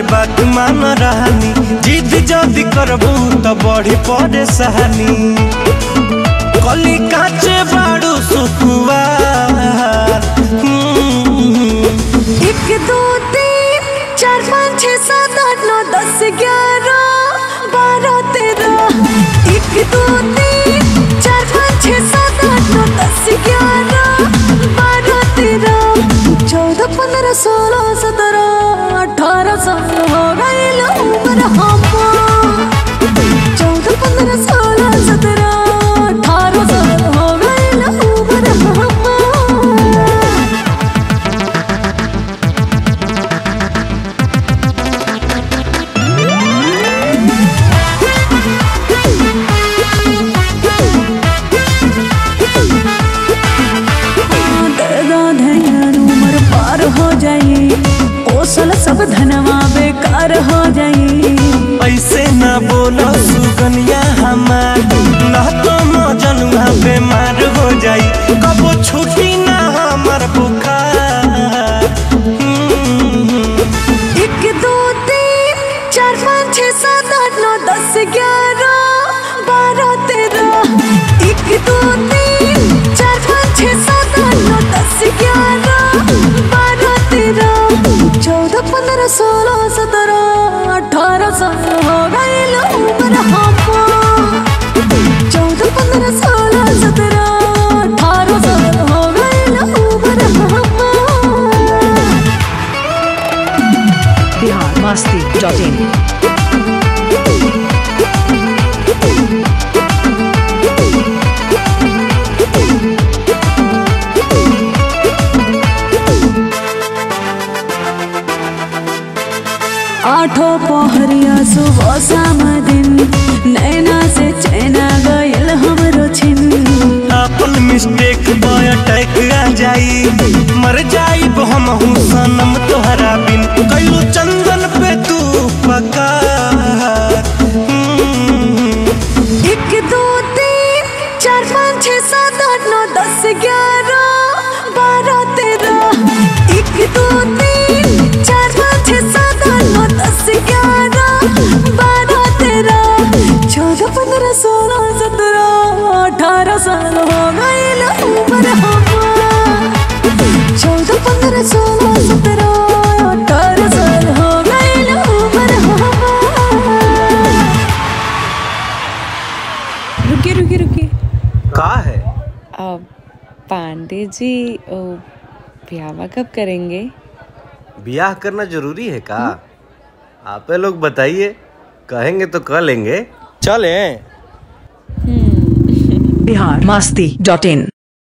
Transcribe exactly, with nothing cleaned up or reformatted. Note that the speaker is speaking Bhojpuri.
हमारी बात मान रहनी, जिद जल्दी करबू तो बड़ी परेशानी। कली काचे बाड़ू सुकुवार, एक दो तीन चार पाँच छः सात आठ नौ दस ग्यारह बारह तेरह। एक दो तीन चार पाँच छः सात आठ नौ दस ग्यारह बारह तेरह चौदह पंद्रह सोलह सत्रह अठारह साल हो गए उम्र हम। चौदह पंद्रह सोलह सत्रह अठारह साल हो गए उम्र हम। हो जाई ओसल सब धनवा बेकार हो जाई। ऐसे ना बोलो सुगनिया हमार, ना तो मजनुआ बीमार हो जाई। कबो छुट्टी ना हमार बुखार। एक दो तीन चार पाँच छः सात आठ नौ दस ग्यारह बारह तेरह। एक दो तीन चार पाँच छः सात आठ नौ दस ग्यारह बारह तेरह चौदह पंद्रह सोलह सत्रह अठारह साल हो गए उम्र हम। चौदह पंद्रह सोलह सत्रह अठारह साल हो गए उम्र हम। Bihar Masti dot in. आठों पहरिया सुबह शाम दिन नैना से चैना गयल हमरो छिन। अपन मिस्टेक बॉय अटैक आ जाई, मर जाई हम हूँ सनम तोहरा बिन। कैलू चंदन पे तू पका। एक दो तीन चार पाँच छः सात आठ नौ दस ग्यारह बारह तेरह। एक दो तीन चार पाँच छः सात आठ नौ दस ग्यारह बारह तेरह चौदह पंद्रह सोलह सत्रह अठारह साल हो गए उम्र हम। चौदह पंद्रह सोलह सत्रह अठारह साल हो गए उम्र हम। रुकिए रुकिए रुकिए का है अब पांडे जी ब्याह कब करेंगे? ब्याह करना जरूरी है का? आप लोग बताइए, कहेंगे तो कर लेंगे। चलें। बिहार मस्ती डॉट इन।